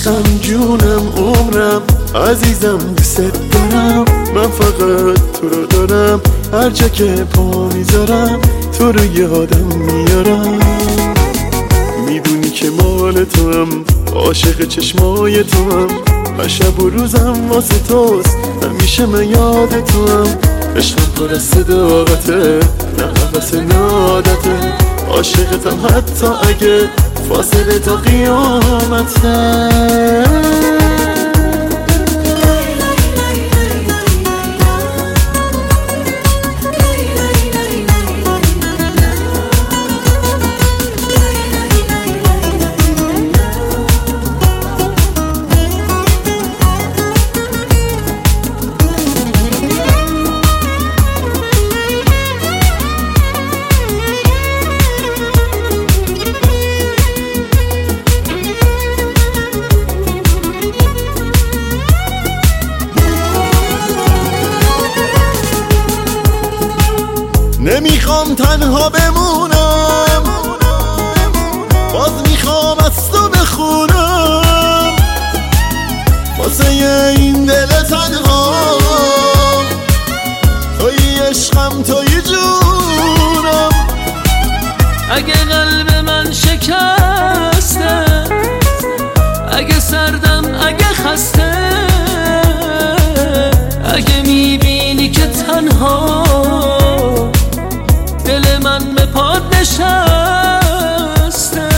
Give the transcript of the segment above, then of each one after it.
عشقم جونم عمرم عزیزم دوست دارم، من فقط تو رو دارم، هر جا که پا میذارم تو رو یادم میارم. میدونی که مال تو هم، عاشق چشمای تو هم، هر شب و روزم واسه توست، همیشه من یاد تو هم. عشقم پر از صداقته، نه حوث نه عادته، عاشقتم حتی اگه فاصله تا قیامته. نمیخوام تنها بمونم، باز میخوام از تو بخونم، واسه این دل تنها توی عشقم توی جونم. اگه قلب من شکسته، اگه سردم، اگه خسته، اگه میبینی که تنها دل من به پاد نشسته،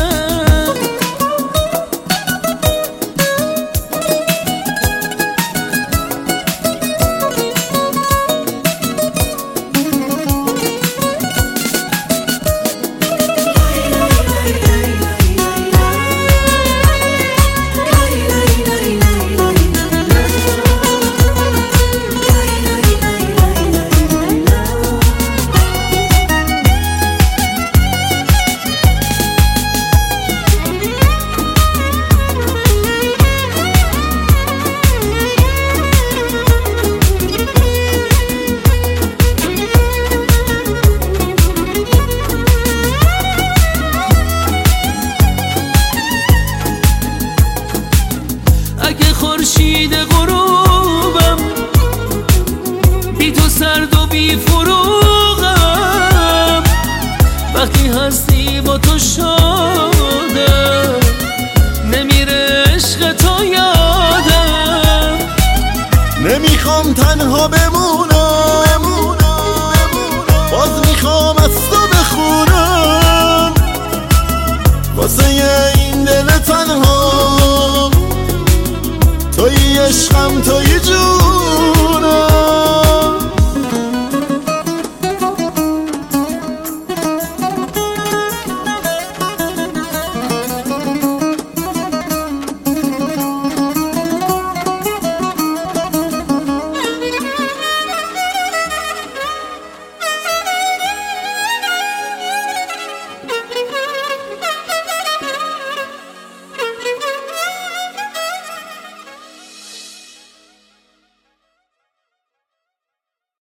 اگه خورشید غروبم بی تو سرد و بی فروغم، وقتی هستی با تو شادم، نمیره عشق تو یادم. نمیخوام تنها بمونم، باز میخوام از تو بخونم، واسه این دل تنها توی عشقم توی جون.